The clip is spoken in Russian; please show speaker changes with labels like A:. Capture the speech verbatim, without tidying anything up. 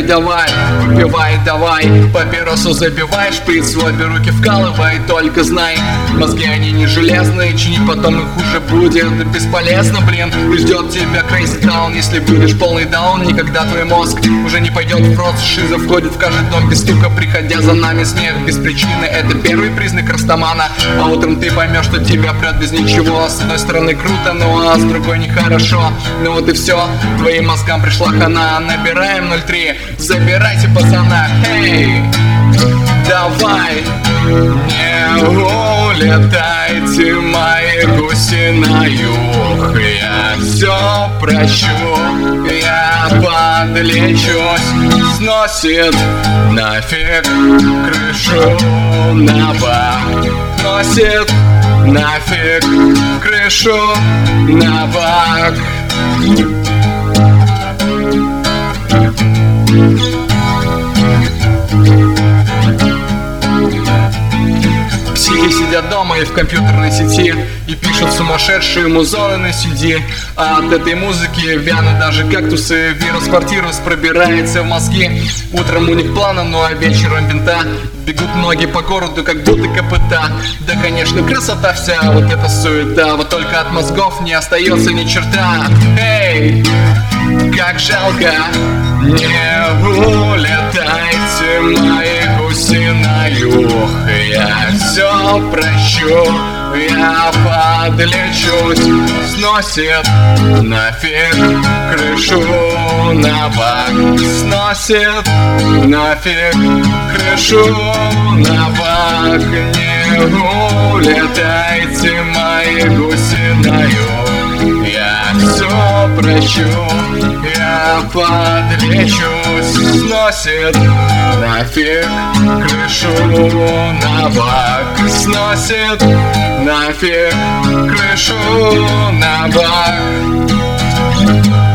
A: Выпивай давай, выпивай давай, папиросу забивай, шприц в обе руки вкалывай. Только знай, мозги они не железные, чинить потом их хуже будет бесполезно, блин. И ждет тебя crazy town, если будешь полный даун. Никогда твой мозг уже не пойдет в рост. Шиза входит в каждый дом без стука, приходя за нами. Смех без причины, это первый признак растамана. А утром ты поймешь, что тебя прет без ничего. С одной стороны круто, ну а с другой нехорошо. Ну вот и все, твоим мозгам пришла хана. Набираем ноль три, забирайте пацана. Эй, давай, не улетайте, мои гуси на юг. Я все прощу, я подлечусь. Сносит нафиг крышу на бак. Сносит нафиг крышу на бак. Психи сидят дома и в компьютерной сети и пишут сумасшедшие музоны на си ди. А от этой музыки вянут даже кактусы. Вирус-квартирус пробирается в мозги. Утром у них планы, ну а вечером винта. Бегут ноги по городу, как будто копыта. Да, конечно, красота вся, вот эта суета. Вот только от мозгов не остается ни черта. Эй, как жалко, не улетайте, мои гуси на юг. Я все прощу, я подлечусь. Сносит нафиг крышу на бак. Сносит нафиг крышу на бак. Не улетайте, мои гуси на юг. Я все прощу, я подлечусь. Сносит нафиг крышу на бак. Сносит нафиг крышу на бак.